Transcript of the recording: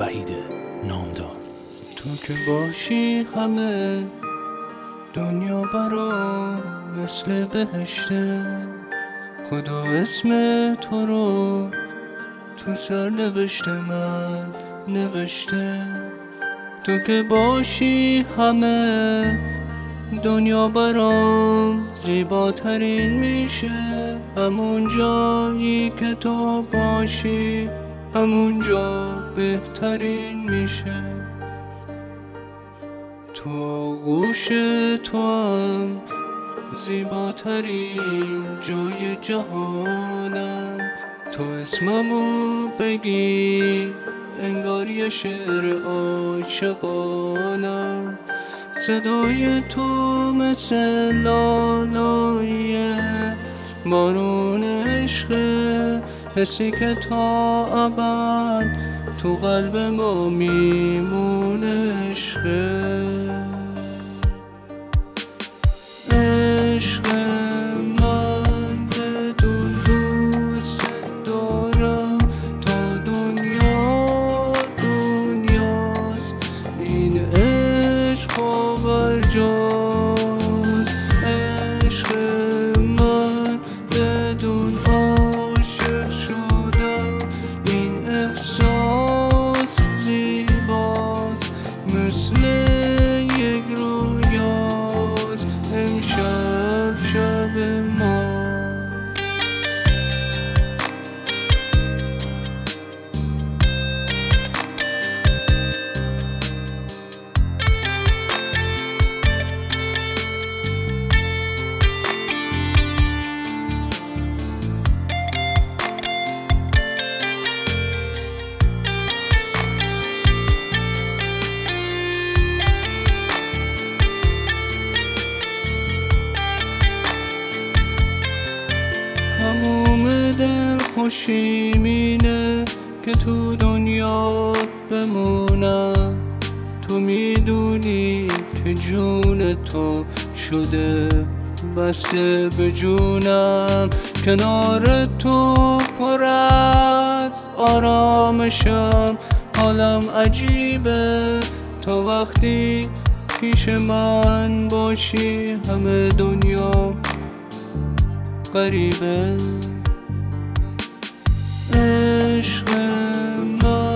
وحید نامدار. تو که باشی همه دنیا برام مثل بهشته، خدا اسم تو رو تو سر نوشته من نوشته. تو که باشی همه دنیا برام زیباترین میشه، همون جایی که تو باشی همون جا بهترین میشه. تو آغوش تو هم زیباترین جای جهانم، تو اسممو بگی انگار یه شعر عاشقانم. صدای تو مثل لالای بارون عشقه، حسی که تا ابد تو قلب ما میمونه. عشقه عشق من بدون دوست دارم تا دنیاست، این عشق باورجاست. عشق من بدون عاشق شدم، این احساس زیباست مثل یک رویاست. امشب شب ما تموم دل خوشیم اینه که تو دنیا بمونم. تو میدونی که جون تو شده بسته به جونم، کنار تو پر از آرامشم، حالم عجیبه تا وقتی پیش من باشی همه دنیا غریبه. عشق من